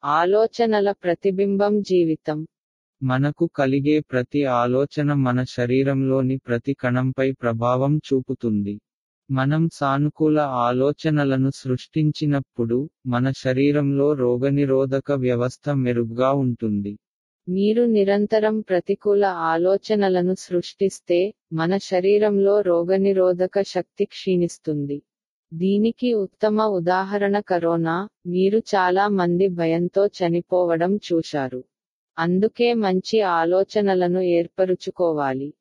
ఆలోచనల ప్రతిబింబం జీవితం. మనకు కలిగే ప్రతి ఆలోచన మన శరీరంలోని ప్రతి కణంపై ప్రభావం చూపుతుంది. మనం సానుకూల ఆలోచనలను సృష్టించినప్పుడు, మన శరీరంలో రోగనిరోధక వ్యవస్థ మెరుగ్గా ఉంటుంది. మీరు నిరంతరం ప్రతికూల ఆలోచనలను సృష్టిస్తే, మన శరీరంలో రోగనిరోధక శక్తి క్షీణిస్తుంది. దీనికి ఉత్తమ ఉదాహరణ కరోనా. మీరు చాలా మంది భయంతో చనిపోవడం చూశారు. అందుకే మంచి ఆలోచనలను ఏర్పరుచుకోవాలి.